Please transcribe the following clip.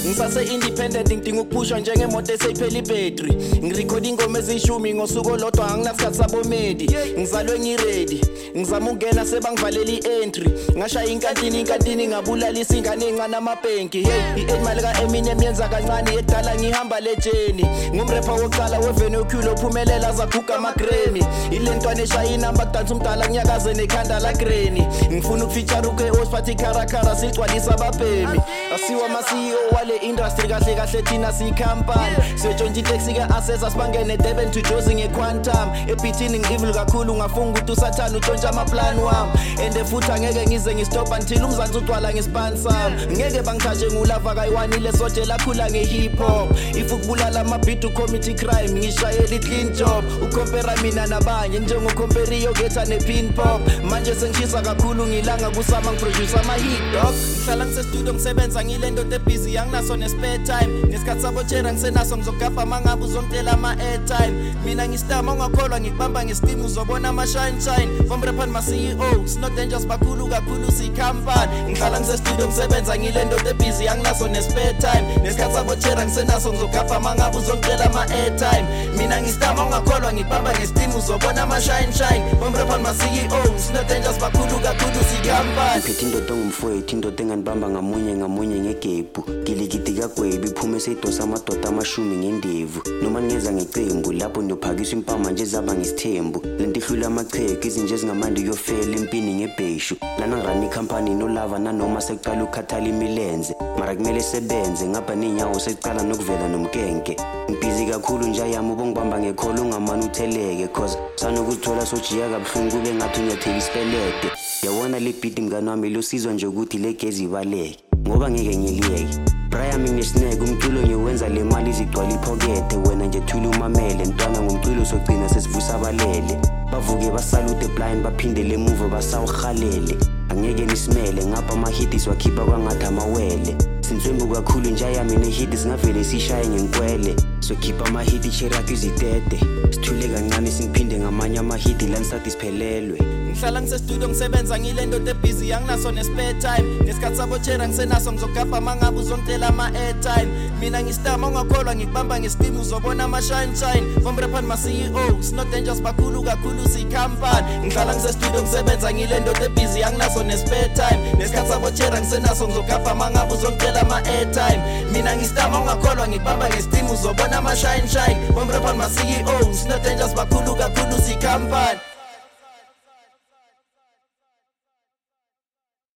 ngisase independent ngidinga ukupushwa njengemoto eseyiphela ibattery ngirecorda ingoma ezishumi ngosuku olodwa anginasikhathi sabomedi ngizalwe ngiready ngizama ukungena sebangivalela ientry ngashaya inkantini ngabulala isingane encane amabhenki i-8 ka Eminem yenza kancane edala ngihamba lejeni ngumrapper wokuqala wevenue ophumelela zaguga ama-Grammy ilentwana eshaya inamba kudansa umdala nyakaze nekhanda la Granny ngifuna ukufeature uKos phathi karakara sigcwalisa ababhemi asiwa ama-CEO wale industry kahle thina siyikhampani siyotshontsha itaxi ka-Access sibangene Durban to Jozi ngequantum ebhithini ngi-evil kakhulu ngafunga ukuthi usathana utshontsha amaplan wami and futhi angeke ngize ngistop until umzansi ugcwala ngespan sami ngeke bangithaje ngulava kayiwanile soje lakhula nge-hip hop if ukubulala ama-beat u-committee crime ngishayela i-clean job ukhompera mina nabanye njengokompera iyogetha ne-pin pop manje sengishisa kakhulu ngilanga kusama ngiproduce ama-hit dog ngihlala ngisestudio ngisebenza ngile ndoda ebhizi yanginaso ne-spare time ngesikhathi sabotshera ngisenaso ngizogabha mangabe uzongitela ama-airtime mina ngistama ungakholwa ngikubamba ngestim uzobona ama-shine from rapper ma-CEO sino dangerous kakhulu siyikhampani ngihlala ngisestudio ngisebenza ngile ndoda ebhizi yanginaso ne-spare time ngesikhathi sabotshera ngisenaso ngizogabha mangabe uzongitela ama-airtime mina ngistama ungakholwa ngikubamba ngestim uzobona ama-shine from rapper ma-CEO sino dangerous kakhulu siyikhampani ngiphethe indoda ongumfowethu indoda enganibamba ngamunye ngegebhu gilikidi kagwebi iphume seyidosa amadoda amashumi ngendevu noma ningeza ngecembu lapho niyophakiswa impama nje zaba ngesithembu lento ihlula amachegu izinje ezingamandi kuyofela empini ngebheshu lana ngirani ikhampani nolava nanoma sekuqala ukhathala imilenze mara kumele sebenze ngapha nenyawo secala nokuvela nomkenke ngibhizi kakhulu nje yami ubongibamba ngekholo ungamani utheleke cause sanokuzithola sojiya kabuhlungu kube ngathi unyathela isipelede yabona le beat mngani wami losizwa nje ukuthi le gezi ibaleke ngoba ngeke ngiliyeke Brian nginesineke umculo ngiwenza le mali izigcwala iphokethe wena nje thula umamele ntwana ngomculo sogcina sesivusa abalele bavuke basalute blind baphindele emuva basawuhalele angeke nisimele ngapha ama-hits wakhipha kwangathi amawele sinswembu kakhulu nje yami ne-hit singavele sishaye ngenkwele sokhipha ama-hit cheraki izitete sithule kancane singiphinde ngamanye ama-hit lanisathi siphelelwe ngihlala ngisestudio ngisebenza ngile ndoda ebhizi yanginaso ne-spare time ngesikhathi sabotshera ngisenaso ngizogabha mangabe uzongitela ama-airtime mina ngistama ungakholwa ngikubamba ngestim uzobona ama-shine from rapper ma-CEO sino dangerous kakhulu siyikhampani ngihlala ngisestudio ngisebenza ngile ndoda ebhizi yanginaso ne-spare time ngesikhathi sabotshera ngisenaso ngizogabha mangabe uzongitela ama-airtime mina ngistama ungakholwa ngikubamba ngestim uzobona ama-shine from rapper ma-CEO sino dangerous kakhulu siyikhampani